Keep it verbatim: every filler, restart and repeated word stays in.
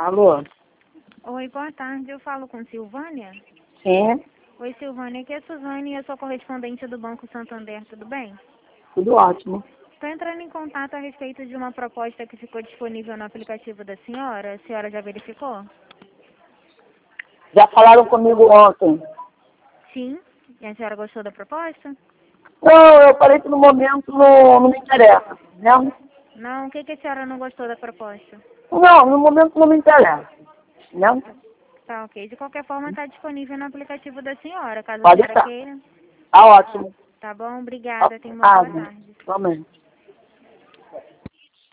Alô? Oi, boa tarde. Eu falo com Silvânia? Sim, Oi, Silvânia. Aqui é Suzane e eu sou correspondente do Banco Santander. Tudo bem? tudo ótimo. Estou entrando em contato a respeito de uma proposta que ficou disponível no aplicativo da senhora. A senhora já verificou? Já falaram comigo ontem. Sim. E a senhora gostou da proposta? Não, eu falei que no momento não, não me interessa, né? Não. O que, que a senhora não gostou da proposta? Não, no momento não me interessa, né? Tá, ok. De qualquer forma, está disponível no aplicativo da senhora, caso a Pode senhora estar. queira. Tá ótimo. Tá bom? Obrigada. Tenha uma Ah, boa tarde. realmente.